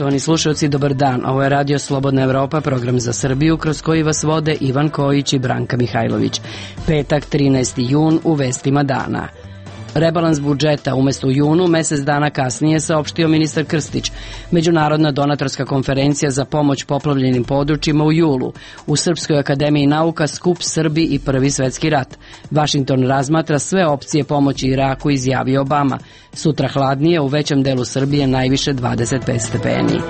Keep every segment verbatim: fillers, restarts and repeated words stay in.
Poštovani slušalci, dobar dan. Ovo je Radio Slobodna Evropa, program za Srbiju, kroz koji vas vode Ivan Kojić i Branka Mihajlović. Petak, trinaesti jun, u vestima dana. Rebalans budžeta umesto u junu, mesec dana kasnije, saopštio ministar Krstić. Međunarodna donatorska konferencija za pomoć poplavljenim područjima u julu. U Srpskoj akademiji nauka skup Srbi i Prvi svetski rat. Vašington razmatra sve opcije pomoći Iraku, izjavio Obama. Sutra hladnije, u većem delu Srbije najviše dvadeset pet stepeni.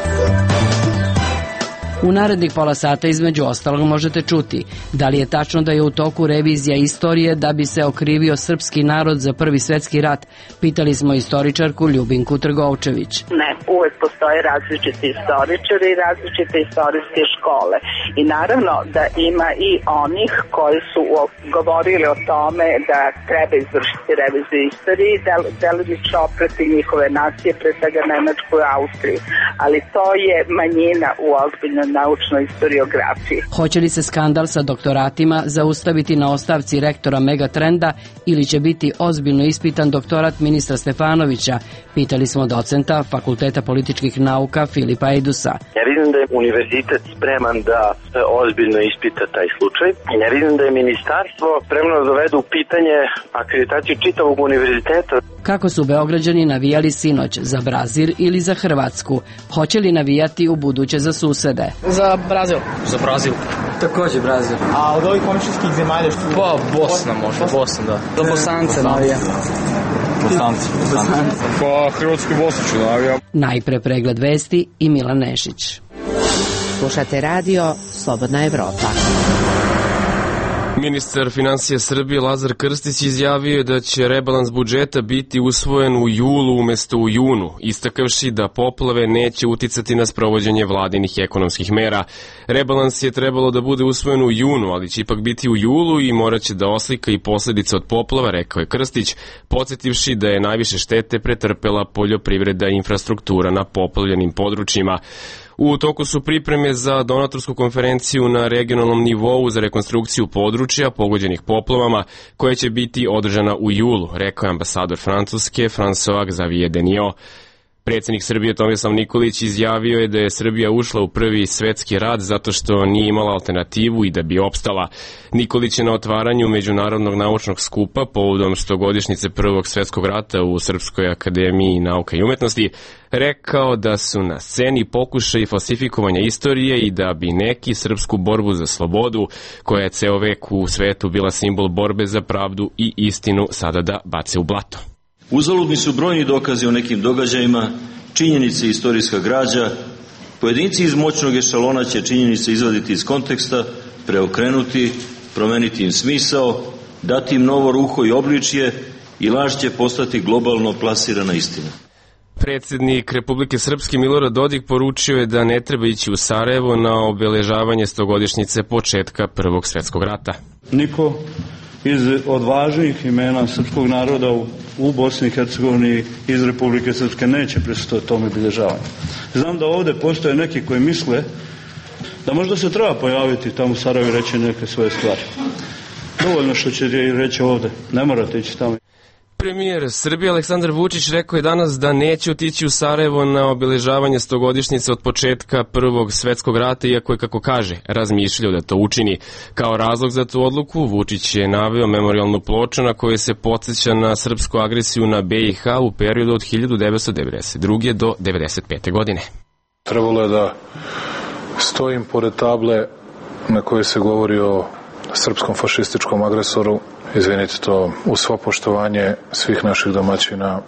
U narednih pola sata između ostalog možete čuti da li je tačno da je u toku revizija istorije da bi se okrivio srpski narod za Prvi svetski rat. Pitali smo istoričarku Ljubinku Trgovčević. Ne, uvek postoje različiti istoričari i različite istorijske škole. I naravno da ima i onih koji su govorili o tome da treba izvršiti reviziju istorije i delimično oprati njihove nacije, pre svega Nemačku i Austriju. Ali to je manjina u ozbiljnoj naučnoj istoriografiji. Hoće li se skandal sa doktoratima zaustaviti na ostavci rektora Megatrenda ili će biti ozbiljno ispitan doktorat ministra Stefanovića? Pitali smo docenta Fakulteta političkih nauka Filipa Eidusa. Ja vidim da je univerzitet spreman da ozbiljno ispita taj slučaj. Ja vidim da je ministarstvo spremno da dovede u pitanje akreditaciju čitavog univerziteta. Kako su Beograđani navijali sinoć, za Brazil ili za Hrvatsku? Hoće li navijati u buduće za susede? Za Brazil. Za Brazil. Takođe Brazil. A od ovih komšijskih zemalja što... Pa Bosna možda, Bosna da. Za Bosance navija. Bosanci. Pa Hrvatski Bosna ću navija. Najpre pregled vesti i Milan Nešić. Slušate radio Slobodna Evropa. Ministar finansija Srbije Lazar Krstić izjavio je da će rebalans budžeta biti usvojen u julu umesto u junu, istakavši da poplave neće uticati na sprovođenje vladinih ekonomskih mera. Rebalans je trebalo da bude usvojen u junu, ali će ipak biti u julu i morat će da oslika i posledice od poplava, rekao je Krstić, podsjetivši da je najviše štete pretrpela poljoprivreda i infrastruktura na poplavljenim područjima. U toku su pripreme za donatorsku konferenciju na regionalnom nivou za rekonstrukciju područja pogođenih poplavama, koja će biti održana u julu, rekao je ambasador Francuske François Xavier Deniot. Predsjednik Srbije Tomislav Nikolić izjavio je da je Srbija ušla u Prvi svetski rat zato što nije imala alternativu i da bi opstala. Nikolić je na otvaranju Međunarodnog naučnog skupa povodom stogodišnjice Prvog svetskog rata u Srpskoj akademiji nauka i umetnosti rekao da su na sceni pokušaji falsifikovanja istorije i da bi neki srpsku borbu za slobodu, koja je ceo vek u svetu bila simbol borbe za pravdu i istinu, sada da bace u blato. Uzaludni su brojni dokazi o nekim događajima, činjenice i istorijska građa. Pojedinci iz moćnog ešalona će činjenice izvaditi iz konteksta, preokrenuti, promeniti im smisao, dati im novo ruho i obličje i laž će postati globalno plasirana istina. Predsjednik Republike Srpske Milorad Dodik poručio je da ne treba ići u Sarajevo na obeležavanje stogodišnjice početka Prvog svetskog rata. Niko iz od važnih imena srpskog naroda u, u Bosni i Hercegovini iz Republike Srpske neće prisustvovati tome obilježavanju. Znam da ovde postoje neki koji misle da možda se treba pojaviti tamo u Sarajevu i reći neke svoje stvari. Dovoljno što će reći ovde, ne morate ići tamo. Premijer Srbije Aleksandar Vučić rekao je danas da neće otići u Sarajevo na obeležavanje stogodišnjice od početka Prvog svetskog rata, iako je, kako kaže, razmišljao da to učini. Kao razlog za tu odluku Vučić je naveo memorijalnu ploču na kojoj se podsjeća na srpsku agresiju na B i H u periodu od hiljadu devetsto devedeset druge do devedeset pete godine. Trebalo je da stojim pored table na kojoj se govori o srpskom fašističkom agresoru. Izvinite, to u svo poštovanje svih naših domaćina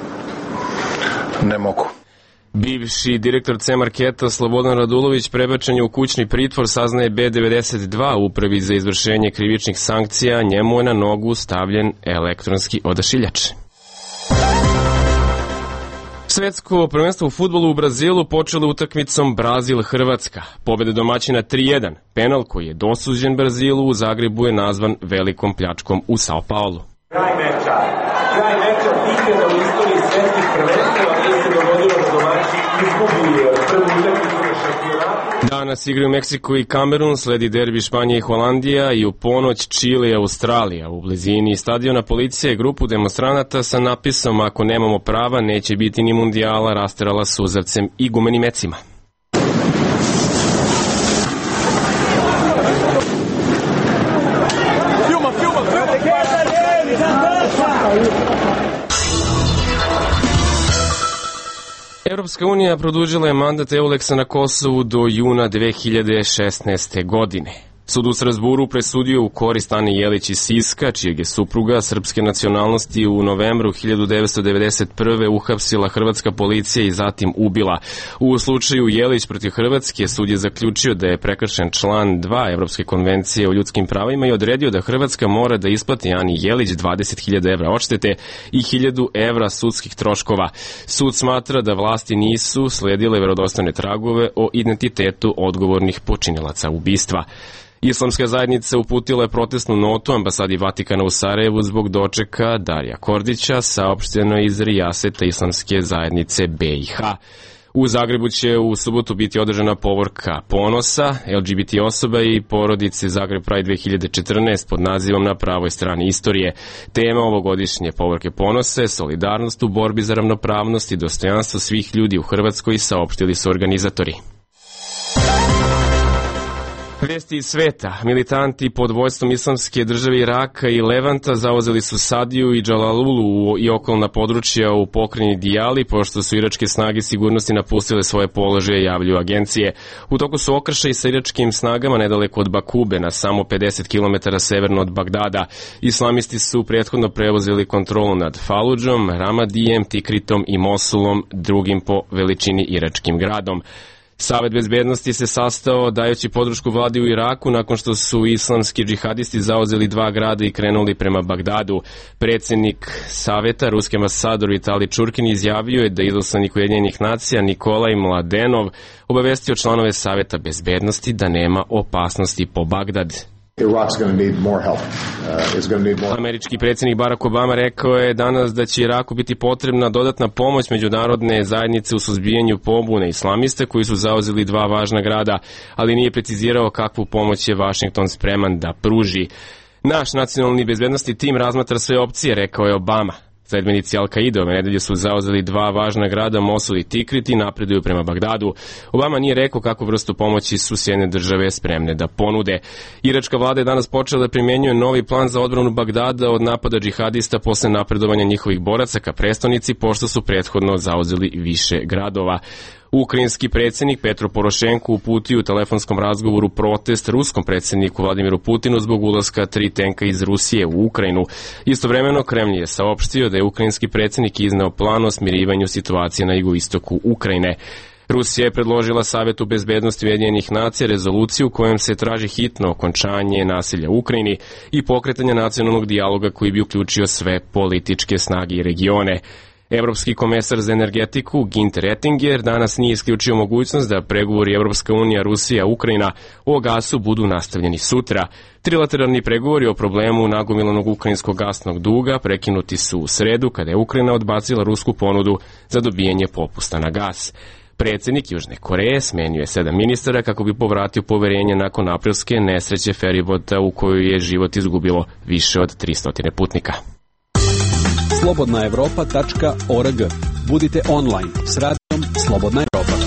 ne mogu. Bivši direktor C-Marketa Slobodan Radulović prebačen je u kućni pritvor, saznaje B devedeset dva, upravi za izvršenje krivičnih sankcija, njemu je na nogu stavljen elektronski odašiljač. Svetsko prvenstvo u fudbalu u Brazilu počelo utakmicom Brazil-Hrvatska. Pobeda domaćina tri jedan. Penal koji je dosuđen Brazilu u Zagrebu je nazvan velikom pljačkom u Sao Paulo. Kraj meča. Kraj meča nikada u istoriji svetskih prvenstva nije se dogodilo da domaći izgubi prvu utakmicu na šampionatu. Dan Danas igraju Meksiko i Kamerun, sledi derbi Španije i Holandija i u ponoć Čile i Australija. U blizini stadiona policija je grupu demonstranata sa napisom "Ako nemamo prava, neće biti ni mundijala" rasterala suzavcem i gumenim mecima. Evropska unija produžila je mandat Euleksa na Kosovu do juna dve hiljade šesnaeste. godine. Sud u Strazburu presudio u korist Ane Jelić iz Siska, čijeg je supruga srpske nacionalnosti u novembru hiljadu devetsto devedeset prve. uhapsila hrvatska policija i zatim ubila. U slučaju Jelić protiv Hrvatske sud je zaključio da je prekršen član dva Evropske konvencije o ljudskim pravima i odredio da Hrvatska mora da isplati Ani Jelić dvadeset hiljada evra odštete i hiljadu evra sudskih troškova. Sud smatra da vlasti nisu sledile verodostojne tragove o identitetu odgovornih počinilaca ubistva. Islamska zajednica uputila je protestnu notu ambasadi Vatikana u Sarajevu zbog dočeka Darija Kordića, saopšteno iz Rijaseta Islamske zajednice B i H. U Zagrebu će u subotu biti održana povorka ponosa L G B T osoba i porodice Zagreb Pride dve hiljade četrnaeste pod nazivom "Na pravoj strani istorije". Tema ovogodišnje povorke ponosa je solidarnost u borbi za ravnopravnost i dostojanstvo svih ljudi u Hrvatskoj, saopštili su organizatori. Vesti iz sveta. Militanti pod vojstvom Islamske države Iraka i Levanta zauzeli su Sadiju i Džalalulu i okolna područja u pokrajini Dijali, pošto su iračke snage sigurnosti napustile svoje položaje, javljaju agencije. U toku su okršaji sa iračkim snagama nedaleko od Bakube, na samo pedeset kilometara severno od Bagdada. Islamisti su prethodno preuzeli kontrolu nad Faludžom, Ramadijem, Tikritom i Mosulom, drugim po veličini iračkim gradom. Savet bezbednosti se sastao dajući podršku vladi u Iraku nakon što su islamski džihadisti zauzeli dva grada i krenuli prema Bagdadu. Predsjednik Saveta, ruski ambasador Vitali Čurkin, izjavio je da izaslanik Ujedinjenih nacija Nikolaj Mladenov obavestio članove Saveta bezbednosti da nema opasnosti po Bagdad. Američki predsjednik Barack Obama rekao je danas da će Iraku biti potrebna dodatna pomoć međunarodne zajednice u suzbijanju pobune islamista koji su zauzeli dva važna grada, ali nije precizirao kakvu pomoć je Washington spreman da pruži. Naš nacionalni bezbednosti tim razmatra sve opcije, rekao je Obama. Sledbenici Al-Kaide ove nedelje su zauzeli dva važna grada, Mosul i Tikrit, i napreduju prema Bagdadu. Obama nije rekao kakvu vrstu pomoći su Sjedinjene države spremne da ponude. Iračka vlada je danas počela da primjenjuje novi plan za odbranu Bagdada od napada džihadista posle napredovanja njihovih boraca ka prestonici, pošto su prethodno zauzeli više gradova. Ukrajinski predsjednik Petro Porošenko uputio u telefonskom razgovoru protest ruskom predsjedniku Vladimiru Putinu zbog ulaska tri tenka iz Rusije u Ukrajinu. Istovremeno Kremlj je saopštio da je ukrajinski predsjednik izneo plan o smirivanju situacije na jugoistoku Ukrajine. Rusija je predložila Savetu bezbednosti Ujedinjenih nacija rezoluciju kojom se traži hitno okončanje nasilja u Ukrajini i pokretanje nacionalnog dijaloga koji bi uključio sve političke snage i regione. Evropski komesar za energetiku Günther Oettinger danas nije isključio mogućnost da pregovori Evropska unija, Rusija, Ukrajina o gasu budu nastavljeni sutra. Trilateralni pregovori o problemu nagomilanog ukrajinskog gasnog duga prekinuti su u sredu kada je Ukrajina odbacila rusku ponudu za dobijanje popusta na gas. Predsjednik Južne Koreje smenio je sedam ministara kako bi povratio poverenje nakon aprilske nesreće feribota u kojoj je život izgubilo više od tristo putnika. slobodna evropa tačka org. Budite online s radijom Slobodna Evropa.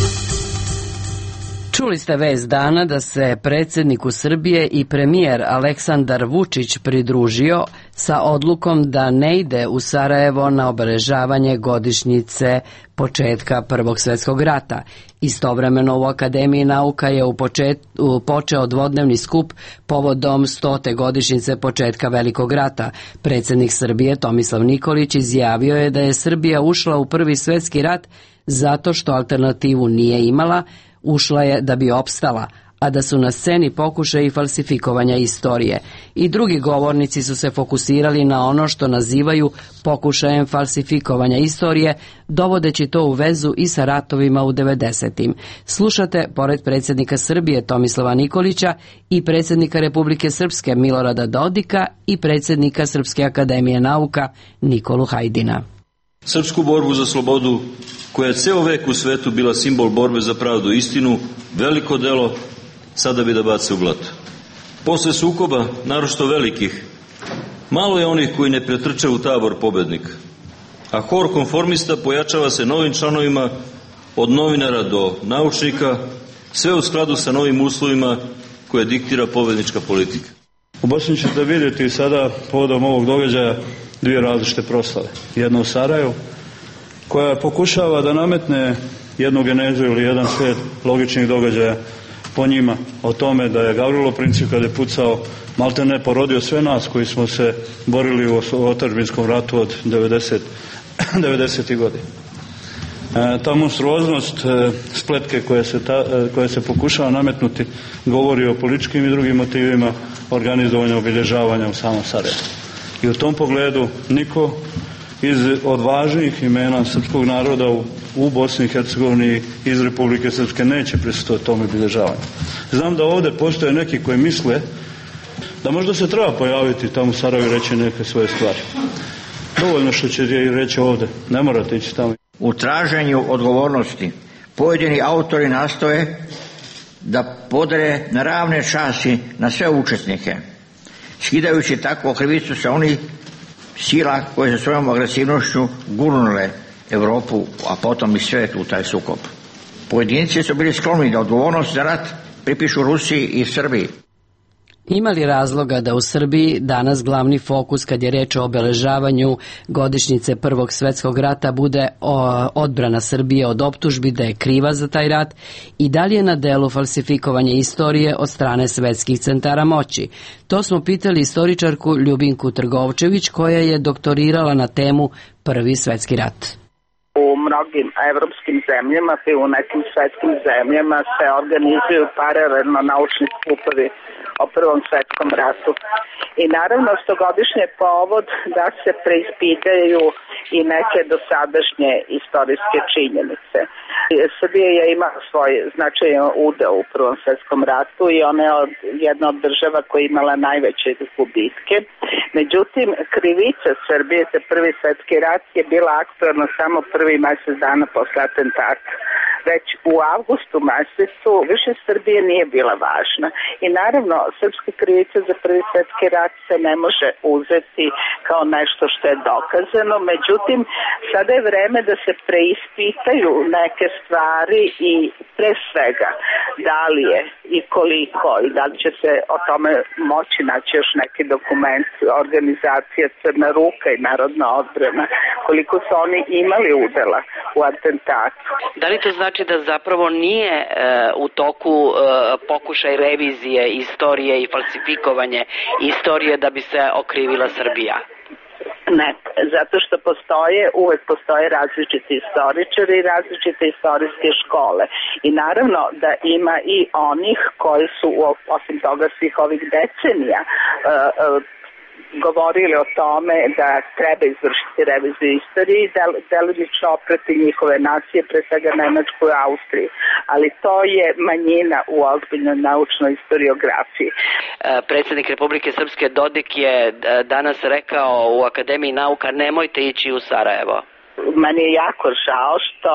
Čuli ste vest dana da se predsjedniku Srbije i premijer Aleksandar Vučić pridružio sa odlukom da ne ide u Sarajevo na obeležavanje godišnjice početka Prvog svjetskog rata. Istovremeno u Akademiji nauka je u počet, u počeo dvodnevni skup povodom stote godišnjice početka Velikog rata. Predsjednik Srbije Tomislav Nikolić izjavio je da je Srbija ušla u Prvi svjetski rat zato što alternativu nije imala, ušla je da bi opstala, a da su na sceni pokušaji falsifikovanja istorije. I drugi govornici su se fokusirali na ono što nazivaju pokušajem falsifikovanja istorije, dovodeći to u vezu i sa ratovima u devedesetim. Slušate, pored predsjednika Srbije Tomislava Nikolića, i predsjednika Republike Srpske Milorada Dodika i predsjednika Srpske akademije nauka Nikolu Hajdina. Srpsku borbu za slobodu, koja je ceo vek u svetu bila simbol borbe za pravdu i istinu, veliko delo, sada bi da bace u blato. Posle sukoba, naročito velikih, malo je onih koji ne pretrče u tabor pobednika, a hor konformista pojačava se novim članovima, od novinara do naučnika, sve u skladu sa novim uslovima koje diktira pobednička politika. U Bosni ćete vidjeti sada povodom ovog događaja dvije različite proslave. Jedna u Sarajevu, koja pokušava da nametne jednu genezu ili jedan slijed logičnih događaja po njima, o tome da je Gavrilo Princip kad je pucao maltene porodio sve nas koji smo se borili u otadžbinskom ratu od devedesetih godina. E, ta monstruoznost e, spletke koje se, ta, e, koje se pokušava nametnuti govori o političkim i drugim motivima organizovanja obilježavanja u samom Sarajevu. I u tom pogledu niko iz od važnijih imena srpskog naroda u, u Bosni i Hercegovini iz Republike Srpske neće prisustvovati tom obilježavanju. Znam da ovde postoje neki koji misle da možda se treba pojaviti tamo u Sarajevu i reći neke svoje stvari. Dovoljno što će reći ovde, ne morate ići tamo. U traženju odgovornosti pojedini autori nastoje da podare na ravne časti na sve učesnike, skidajući takvu krivicu sa onih sila koje su svojom agresivnošću gurnule Evropu, a potom i svijet u taj sukob. Pojedinci su bili skloni da odgovornost za rat pripišu Rusiji i Srbiji. Ima li razloga da u Srbiji danas glavni fokus kad je reč o obeležavanju godišnjice Prvog svetskog rata bude odbrana Srbije od optužbi da je kriva za taj rat i da li je na delu falsifikovanje istorije od strane svetskih centara moći? To smo pitali istoričarku Ljubinku Trgovčević koja je doktorirala na temu Prvi svetski rat. U mnogim evropskim zemljama i u nekim svetskim zemljama se organizuju paralelno naučni skupovi o Prvom svetskom ratu. I naravno stogodišnji je povod da se preispitaju i neke dosadašnje istorijske činjenice. Srbija je imala svoj značajan udeo u Prvom svetskom ratu i ona je od, jedna od država koja je imala najveće gubitke. Međutim, krivica Srbije za Prvi svetski rat je bila aktualna samo prvi mjesec dana posle atentata. Već u avgustu mesecu više Srbije nije bila važna. I naravno, srpska krivica za Prvi svetski rat se ne može uzeti kao nešto što je dokazano. Međutim, sada je vreme da se preispitaju neke stvari i pre svega da li je i koliko i da li će se o tome moći naći još neki dokument organizacija Crna ruka i Narodna odbrana, koliko su oni imali udela u atentatu. Da li to znači da zapravo nije e, u toku e, pokušaj revizije istorije i falsifikovanje istorije da bi se okrivila Srbija? Ne, zato što postoje, uvek postoje različiti istoričari i različite istorijske škole. I naravno da ima i onih koji su, osim toga svih ovih decenija, uh, uh, govorili o tome da treba izvršiti reviziju istorije i del, delimično oprati njihove nacije, pre svega Nemačku i Austriju. Ali to je manjina u ozbiljnoj naučnoj historiografiji. Predsjednik Republike Srpske Dodik je danas rekao u Akademiji nauka nemojte ići u Sarajevo. Meni je jako žao što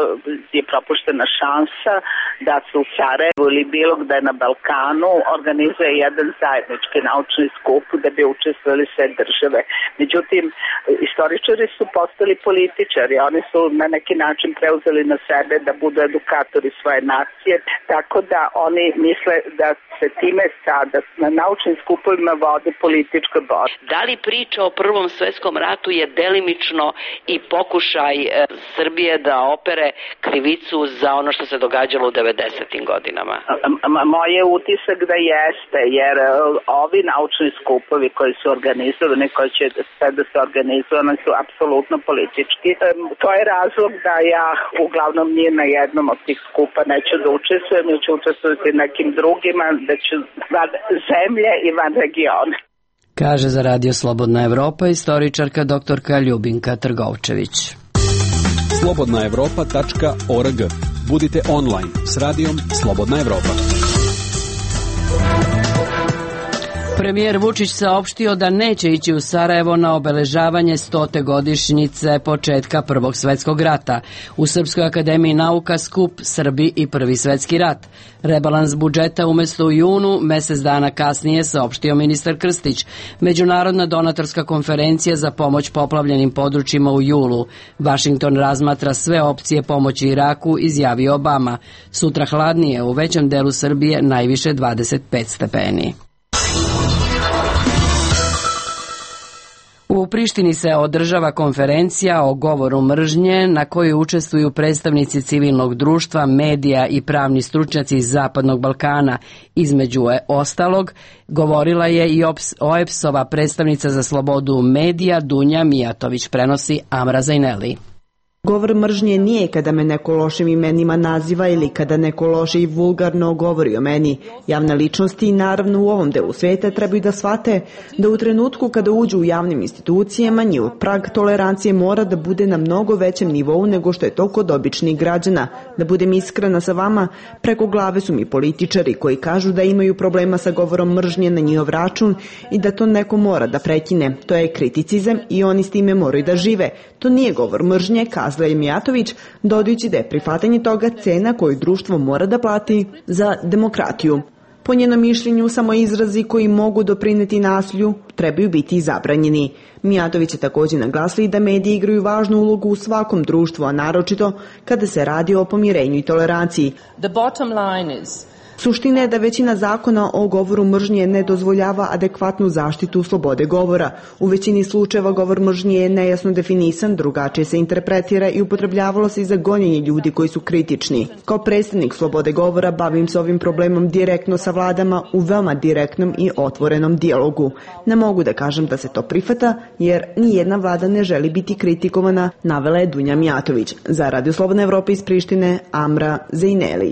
je propuštena šansa da se u Sarajevu ili bilo gde na Balkanu organizuje jedan zajednički naučni skup da bi učestvovali sve države. Međutim, istoričari su postali političari, oni su na neki način preuzeli na sebe da budu edukatori svoje nacije, tako da oni misle da se time sada na naučnim skupovima vode politička borba. Da li priča o Prvom svetskom ratu je delimično i pokušaj e, Srbije da opere krivicu za ono što se događalo u devedesetim godinama? Moj je utisak da jeste, jer ovi naučni skupovi koji su organizovani, koji će sve da se organizovani, su apsolutno politički. To je razlog da ja uglavnom nije na jednom od tih skupa neću da učestvujem, ja ću učestvovati nekim drugima, da ću van zemlje i van regiona. Kaže za Radio Slobodna Evropa istoričarka doktorka Ljubinka Trgovčević. slobodna evropa tačka org. Budite online s radijom Slobodna Evropa. Premijer Vučić saopštio da neće ići u Sarajevo na obeležavanje stote godišnjice početka Prvog svetskog rata. U Srpskoj akademiji nauka skup Srbi i Prvi svetski rat. Rebalans budžeta umesto u junu, mesec dana kasnije, saopštio ministar Krstić. Međunarodna donatorska konferencija za pomoć poplavljenim područjima u julu. Vašington razmatra sve opcije pomoći Iraku, izjavio Obama. Sutra hladnije, u većem delu Srbije najviše dvadeset pet stepeni. U Prištini se održava konferencija o govoru mržnje na kojoj učestvuju predstavnici civilnog društva, medija i pravni stručnjaci iz Zapadnog Balkana. Između ostalog, govorila je i O E P S-ova predstavnica za slobodu medija Dunja Mijatović, prenosi Amra Zajneli. Govor mržnje nije kada me neko lošim imenima naziva ili kada neko loše i vulgarno govori o meni. Javne ličnosti, naravno u ovom delu sveta, trebaju da shvate da u trenutku kada uđu u javnim institucijama, njihov prag tolerancije mora da bude na mnogo većem nivou nego što je to kod običnih građana. Da budem iskrena sa vama, preko glave su mi političari koji kažu da imaju problema sa govorom mržnje na njihov račun i da to neko mora da prekine. To je kriticizam i oni s time moraju da žive. To nije govor mržnje, kazala je Mijatović, dodajući da je prihvatanje toga cena koju društvo mora da plati za demokratiju. Po njenom mišljenju, samo izrazi koji mogu doprineti nasilju trebaju biti zabranjeni. Mijatović je također naglasila da mediji igraju važnu ulogu u svakom društvu, a naročito kada se radi o pomirenju i toleranciji. The bottom line is Suština je da većina zakona o govoru mržnje ne dozvoljava adekvatnu zaštitu slobode govora. U većini slučajeva govor mržnje je nejasno definisan, drugačije se interpretira i upotrebljavalo se i za gonjenje ljudi koji su kritični. Kao predstavnik slobode govora bavim se ovim problemom direktno sa vladama u veoma direktnom i otvorenom dijalogu. Ne mogu da kažem da se to prihvata, jer nijedna vlada ne želi biti kritikovana, navela je Dunja Mijatović. Za Radio Slobodna Evropa iz Prištine, Amra Zajneli.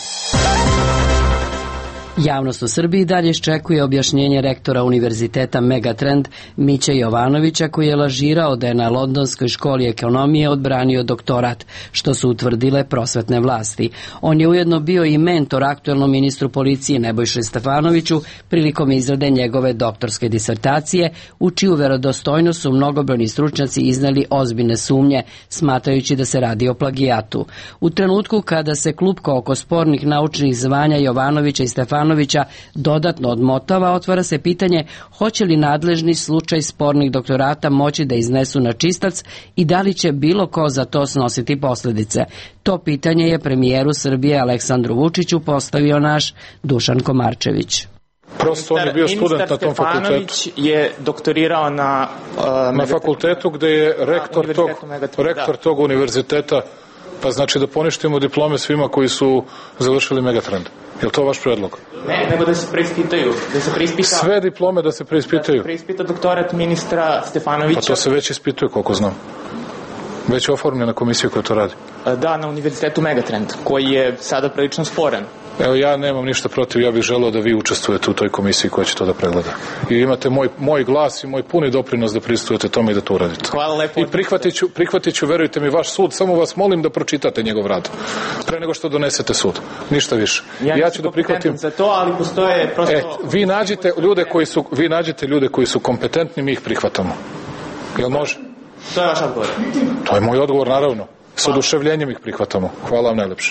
Javnost u Srbiji dalje iščekuje objašnjenje rektora Univerziteta Megatrend Miće Jovanovića, koji je lažirao da je na Londonskoj školi ekonomije odbranio doktorat, što su utvrdile prosvetne vlasti. On je ujedno bio i mentor aktuelnom ministru policije Nebojši Stefanoviću prilikom izrade njegove doktorske disertacije, u čiju verodostojnost su mnogobrojni stručnjaci izneli ozbiljne sumnje, smatrajući da se radi o plagijatu. U trenutku kada se klupka oko spornih naučnih zvanja Jovanovića i Stefanovića dodatno odmotava, otvara se pitanje hoće li nadležni slučaj spornih doktorata moći da iznesu na čistac i da li će bilo ko za to snositi posljedice. To pitanje je premijeru Srbije Aleksandru Vučiću postavio naš Dušan Komarčević. Prosto on je bio student na tom fakultetu. Stefanović je doktorirao na... Uh, na fakultetu gde je rektor tog, rektor tog univerziteta, pa znači da poništimo diplome svima koji su završili Megatrend. Je li to vaš predlog? Ne, nego da se preispitaju. Da se preispita, sve diplome da se preispitaju? Da se preispita doktorat ministra Stefanovića. Pa to se već ispituje, koliko znam. Već je oformljena komisija koja to radi. Da, na univerzitetu Megatrend, koji je sada prilično sporan. Evo, ja nemam ništa protiv, ja bih želeo da vi učestvujete u toj komisiji koja će to da pregleda. I imate moj, moj glas i moj puni doprinos da pristujete tome i da to uradite. Hvala lepo. I prihvatit ću, prihvatit ću, verujte mi, vaš sud, samo vas molim da pročitate njegov rad. Pre nego što donesete sud. Ništa više. Ja, ja ću da prihvatim za to, ali postoje prosto... E, vi nađite ljude koji su, vi nađite ljude koji su kompetentni, mi ih prihvatamo. Jel može? To je vaš odgovor. To je moj odgovor, naravno. S oduševljenjem ih prihvatamo. Hvala vam najlepše.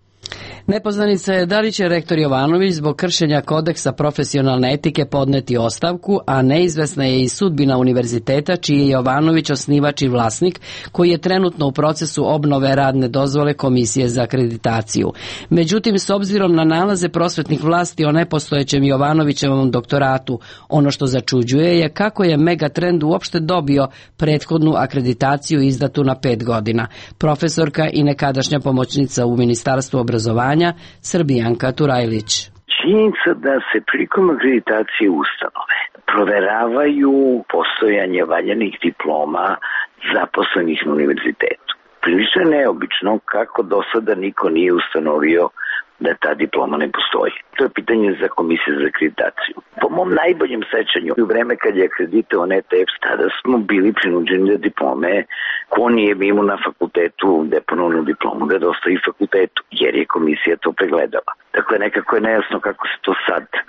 Nepoznanica je da li će rektor Jovanović zbog kršenja kodeksa profesionalne etike podneti ostavku, a neizvesna je i sudbina univerziteta čiji je Jovanović osnivač i vlasnik, koji je trenutno u procesu obnove radne dozvole Komisije za akreditaciju. Međutim, s obzirom na nalaze prosvetnih vlasti o nepostojećem Jovanovićevom doktoratu, ono što začuđuje je kako je Megatrend uopšte dobio prethodnu akreditaciju izdatu na pet godina. Profesorka i nekadašnja pomoćnica u Ministarstvu obrazovanja Srbijanka Turajlić. Činjenica da se prilikom akreditacije ustanove proveravaju postojanje valjanih diploma zaposlenih na univerzitetu. Prilično je neobično kako do sada niko nije ustanovio da ta diploma ne postoji. To je pitanje za Komisiju za akreditaciju. Po mom najboljem sećanju, u vreme kad je akreditovan E T F, tada smo bili prinuđeni da diplome, ko nije imao na fakultetu deponovnu diplomu, da dostavi fakultetu, jer je komisija to pregledala. Dakle, nekako je nejasno kako se to sad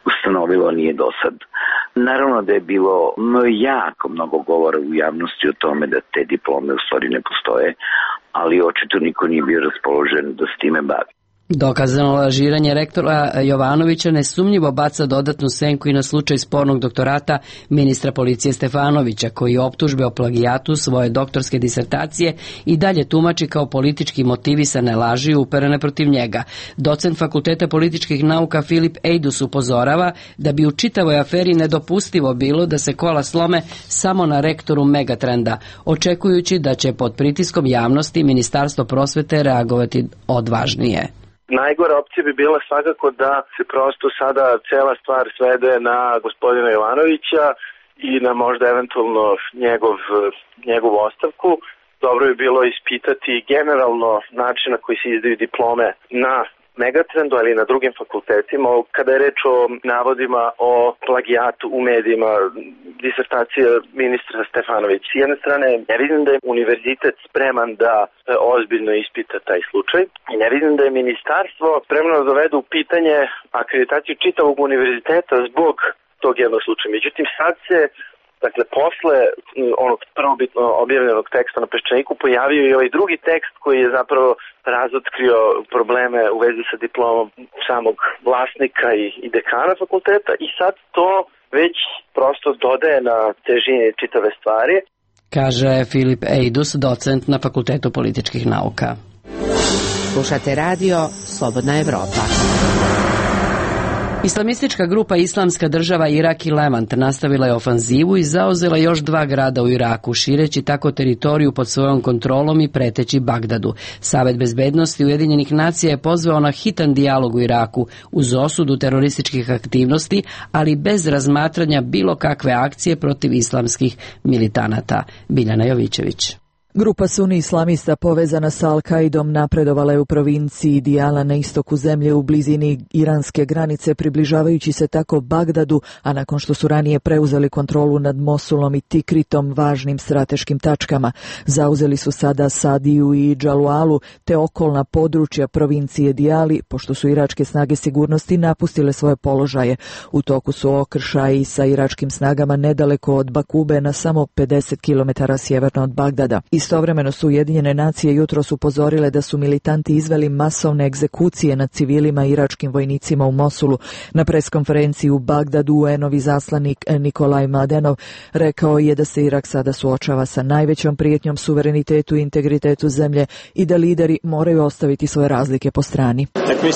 ustanovilo nije do sad. Naravno da je bilo jako mnogo govora u javnosti o tome da te diplome u stvari ne postoje, ali očito niko nije bio raspoložen da s time bavi. Dokazano lažiranje rektora Jovanovića nesumnjivo baca dodatnu senku i na slučaj spornog doktorata ministra policije Stefanovića, koji optužbe o plagijatu svoje doktorske disertacije i dalje tumači kao politički motivisane laži uperene protiv njega. Docent Fakulteta političkih nauka Filip Ejdus upozorava da bi u čitavoj aferi nedopustivo bilo da se kola slome samo na rektoru Megatrenda, očekujući da će pod pritiskom javnosti Ministarstvo prosvete reagovati odvažnije. Najgora opcija bi bila svakako da se prosto sada cela stvar svede na gospodina Jovanovića i na možda eventualno njegov, njegovu ostavku. Dobro bi bilo ispitati generalno način na koji se izdaju diplome na Megatrendu, ali i na drugim fakultetima. Kada je reč o navodima o plagijatu u medijima, disertacija ministra Stefanović, s jedne strane ne vidim da je univerzitet spreman da ozbiljno ispita taj slučaj i ne vidim da je ministarstvo spremno da dovede u pitanje akreditaciju čitavog univerziteta zbog tog jednog slučaja. Međutim, sad se, dakle, posle onog prvobitno objavljenog teksta na Peščaniku pojavio i ovaj drugi tekst koji je zapravo razotkrio probleme u vezi sa diplomom samog vlasnika i, i dekana fakulteta i sad to već prosto dodaje na težini čitave stvari. Kaže Filip Ejdus, docent na Fakultetu političkih nauka. Slušate radio Slobodna Evropa. Islamistička grupa Islamska država Irak i Levant nastavila je ofanzivu i zauzela još dva grada u Iraku, šireći tako teritoriju pod svojom kontrolom i preteći Bagdadu. Savet bezbednosti Ujedinjenih nacija je pozvao na hitan dijalog u Iraku uz osudu terorističkih aktivnosti, ali bez razmatranja bilo kakve akcije protiv islamskih militanata. Biljana Jovićević. Grupa Suni islamista povezana sa Al-Kaidom napredovala je u provinciji Dijala na istoku zemlje u blizini iranske granice, približavajući se tako Bagdadu, a nakon što su ranije preuzeli kontrolu nad Mosulom i Tikritom, važnim strateškim tačkama. Zauzeli su sada Sadiju i Džalualu te okolna područja provincije Dijali, pošto su iračke snage sigurnosti napustile svoje položaje. U toku su okršaji sa iračkim snagama nedaleko od Bakube na samo pedeset kilometara sjeverno od Bagdada. Istovremeno su Ujedinjene nacije jutros upozorile da su militanti izveli masovne egzekucije nad civilima i iračkim vojnicima u Mosulu. Na preskonferenciji u Bagdadu U N-ovi zaslanik Nikolaj Mladenov rekao je da se Irak sada suočava sa najvećom prijetnjom suverenitetu i integritetu zemlje i da lideri moraju ostaviti svoje razlike po strani.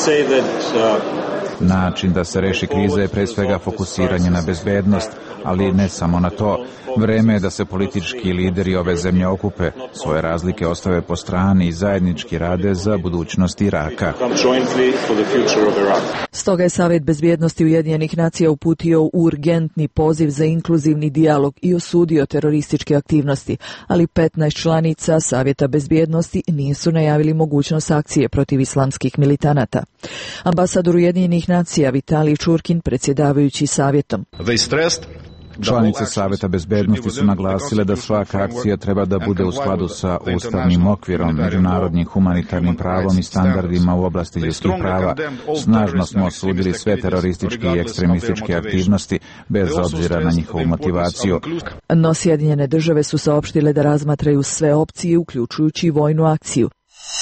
Način da se reši kriza je pre svega fokusiranje na bezbednost, ali ne samo na to. Vreme je da se politički lideri ove zemlje okupe, svoje razlike ostave po strani i zajednički rade za budućnost Iraka. Stoga je Savet bezbjednosti Ujedinjenih nacija uputio urgentni poziv za inkluzivni dijalog i osudio terorističke aktivnosti, ali petnaest članica Savjeta bezbjednosti nisu najavili mogućnost akcije protiv islamskih militanata. Ambasador Ujedinjenih nacija Vitalij Čurkin, predsjedavajući savjetom. Članice Saveta bezbednosti su naglasile da svaka akcija treba da bude u skladu sa ustavnim okvirom, međunarodnim humanitarnim pravom i standardima u oblasti ljudskih prava. Snažno smo osudili sve terorističke i ekstremističke aktivnosti, bez obzira na njihovu motivaciju. No Sjedinjene države su saopštile da razmatraju sve opcije, uključujući vojnu akciju.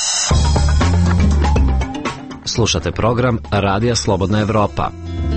Slušate program Radija Slobodna Evropa.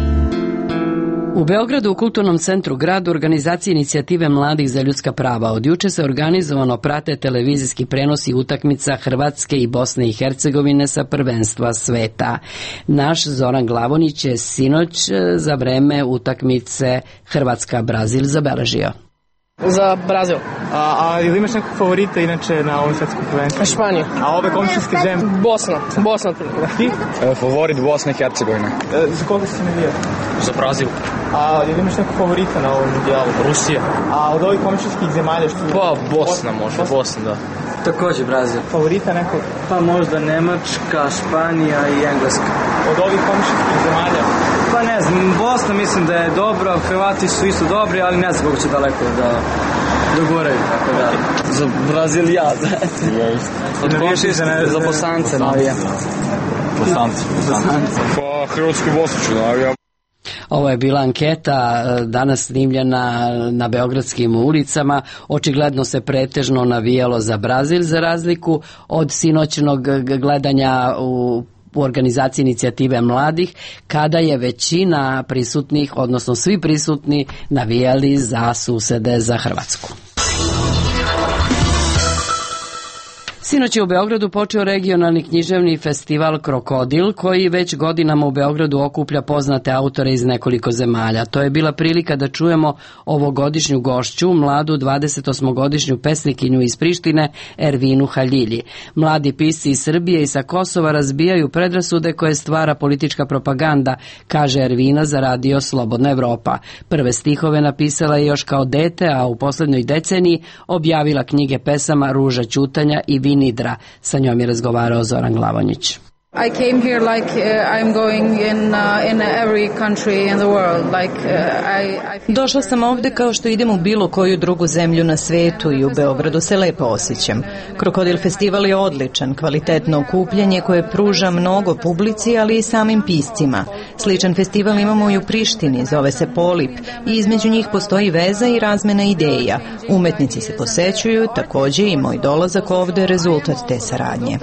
U Beogradu u Kulturnom centru grada organizacije Inicijative mladih za ljudska prava od juče se organizovano prate televizijski prenosi utakmica Hrvatske i Bosne i Hercegovine sa prvenstva sveta. Naš Zoran Glavonić je sinoć za vreme utakmice Hrvatska-Brazil zabeležio. Za Brazil. A, a ili imaš nekog favorita inače na ovom svetskom prvenstvu? Španija. A ove komšijske zemlje? Bosna. Bosna. Ti? E, favorit Bosna i Hercegovina. E, za koga si navijao? Za Brazil. A ili imaš nekog favorita na ovom mundijalu? Rusija. A od ovih komšijskih zemalja što... Pa Bosna možda, Bosna da. Također Brazil. Favorita nekog? Pa možda Nemačka, Španija i Engleska. Od ovih komšijskih zemalja? Pa ne znam, Bosna mislim da je dobro, Hrvati su isto dobri, ali ne znam kako će daleko da dogoraju, tako da. Za Brazil ja, da. Od komšijskih za Bosance navijam. Bosanci. Pa Hrvatsku i Bosnu ću navijam. Ovo je bila anketa danas snimljena na beogradskim ulicama. Očigledno se pretežno navijalo za Brazil, za razliku od sinoćnog gledanja u u organizaciji inicijative mladih, kada je većina prisutnih, odnosno svi prisutni, navijali za susede, za Hrvatsku. Sinoć je u Beogradu počeo regionalni književni festival Krokodil, koji već godinama u Beogradu okuplja poznate autore iz nekoliko zemalja. To je bila prilika da čujemo ovogodišnju gošću, mladu dvadesetosmogodišnju pesnikinju iz Prištine, Ervinu Haljilji. Mladi pisci iz Srbije i sa Kosova razbijaju predrasude koje stvara politička propaganda, kaže Ervina za radio Slobodna Evropa. Prve stihove napisala je još kao dete, a u poslednjoj deceniji objavila knjige pesama Ruža ćutanja i Vini Nidra. Sa njom je razgovarao Zoran Glavonjić. I came here like uh, I'm going in uh, in every country in the world. Like uh, I, I feel... Došla sam ovde kao što idem u bilo koju drugu zemlju na svetu i u Beogradu se lepo osjećam. Krokodil festival je odličan, kvalitetno okupljanje koje pruža mnogo publici, ali i samim piscima. Sličan festival imamo i u Prištini, zove se Polip, i između njih postoji veza i razmena ideja. Umetnici se posećuju, takođe i moj dolazak ovde je rezultat te saradnje.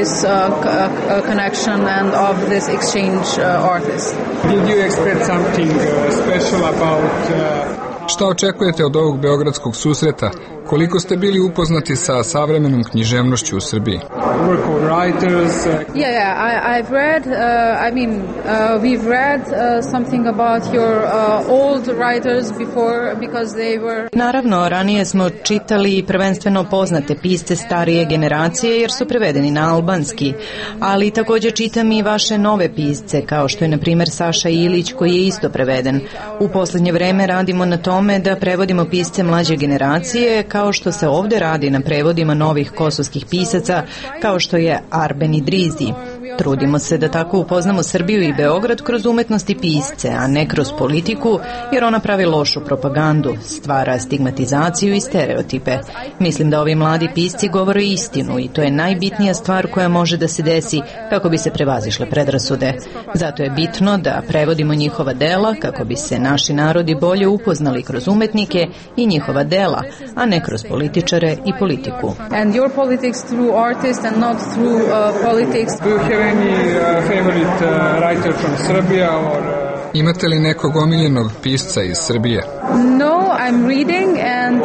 Connection and of this exchange uh, artists. Did you expect something uh, special about uh... Šta očekujete od ovog beogradskog susreta? Koliko ste bili upoznati sa savremenom književnošću u Srbiji? Work of writers. Uh... Yeah, yeah, I, I've read, uh, I mean, uh, we've read uh, something about your uh, old writers before because they were... Naravno, ranije smo čitali prvenstveno poznate pisce starije generacije jer su prevedeni na albanski, ali takođe čitam i vaše nove pisce, kao što je na primer Saša Ilić koji je isto preveden. U poslednje vreme radimo na tome da prevodimo pisce mlađe generacije, kao što se ovde radi na prevodima novih kosovskih pisaca, kao što je Arben Idrizi. Trudimo se da tako upoznamo Srbiju i Beograd kroz umetnost i pisce, a ne kroz politiku, jer ona pravi lošu propagandu, stvara stigmatizaciju i stereotipe. Mislim da ovi mladi pisci govore istinu i to je najbitnija stvar koja može da se desi kako bi se prevazišle predrasude. Zato je bitno da prevodimo njihova dela kako bi se naši narodi bolje upoznali kroz umetnike i njihova dela, a ne kroz političare i politiku. And your politics through artists and not through uh, politics. Any uh, favorite uh, writer from Serbia or uh... Imate li nekog omiljenog pisca iz Srbije? No, I'm reading and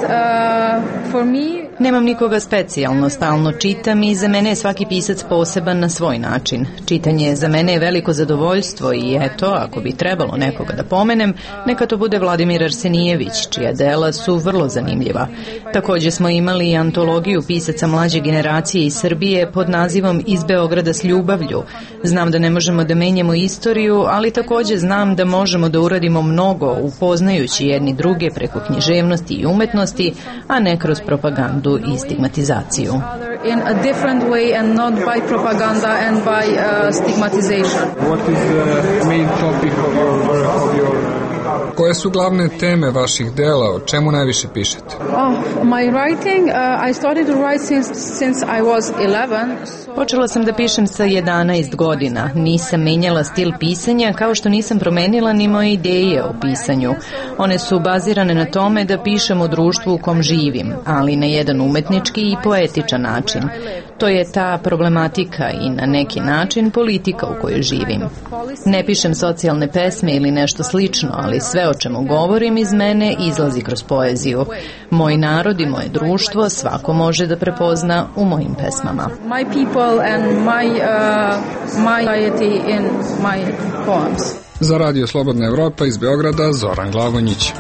uh, for me... Nemam nikoga specijalno, stalno čitam i za mene je svaki pisac poseban na svoj način. Čitanje za mene je veliko zadovoljstvo i eto, ako bi trebalo nekoga da pomenem, neka to bude Vladimir Arsenijević, čija dela su vrlo zanimljiva. Takođe smo imali i antologiju pisaca mlađe generacije iz Srbije pod nazivom Iz Beograda s ljubavlju. Znam da ne možemo da menjamo istoriju, ali takođe znam da možemo da uradimo mnogo upoznajući jedni druge preko književnosti i umetnosti, a ne kroz propagandu i stigmatizaciju. In a different way and not by propaganda and by uh, stigmatization. What is the main topic of your work, of your... Koje su glavne teme vaših dela, o čemu najviše pišete? Oh, my writing, uh, I started to write since, since I was eleven. Počela sam da pišem sa jedanaest godina. Nisam menjala stil pisanja kao što nisam promenila ni moje ideje o pisanju. One su bazirane na tome da pišem o društvu u kom živim, ali na jedan umetnički i poetičan način. To je ta problematika i na neki način politika u kojoj živim. Ne pišem socijalne pesme ili nešto slično, ali sve o čemu govorim iz mene izlazi kroz poeziju. Moj narod i moje društvo svako može da prepozna u mojim pesmama. My people and my, uh, my society in my poems. Za Radio Slobodna Evropa iz Beograda, Zoran Glavonjić.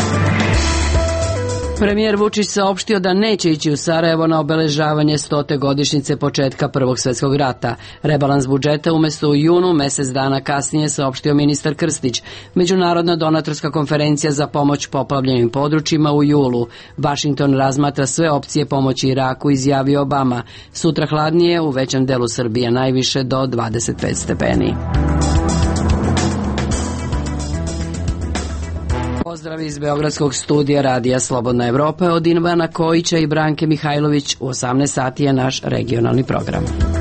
Premijer Vučić saopštio da neće ići u Sarajevo na obeležavanje stote godišnjice početka Prvog svetskog rata. Rebalans budžeta umesto u junu, mesec dana kasnije, saopštio ministar Krstić. Međunarodna donatorska konferencija za pomoć poplavljenim područjima u julu. Vašington razmatra sve opcije pomoći Iraku, izjavio Obama. Sutra hladnije, u većem delu Srbije najviše do dvadeset pet stepeni. Pozdrav iz Beogradskog studija Radija Slobodna Evropa od Ivana Kojića i Branke Mihajlović. U osamnaest sati je naš regionalni program.